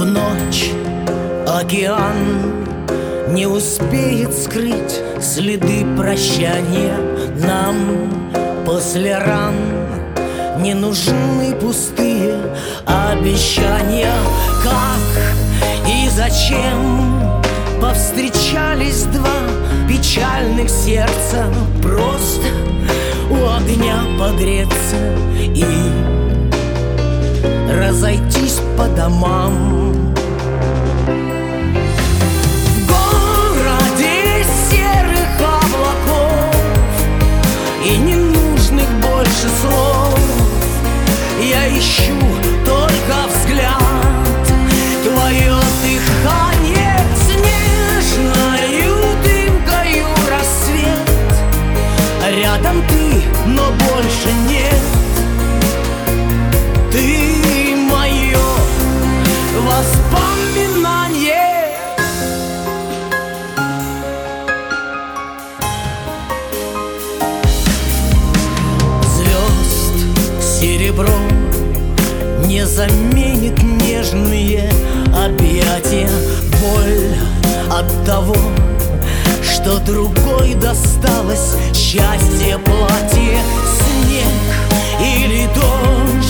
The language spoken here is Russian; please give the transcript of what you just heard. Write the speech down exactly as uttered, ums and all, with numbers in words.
В ночь океан не успеет скрыть следы прощания. Нам после ран не нужны пустые обещания. Как и зачем повстречались два печальных сердца? Просто у огня погреться и разойтись по домам. В городе серых облаков и ненужных больше слов я ищу только взгляд, твое дыхание снежною дымкою рассвет. Рядом ты, но больше нет. Ты мое воспоминание. Звезд серебро не заменит нежные объятия. Боль от того, что другой досталось счастье. Платье, снег или дождь,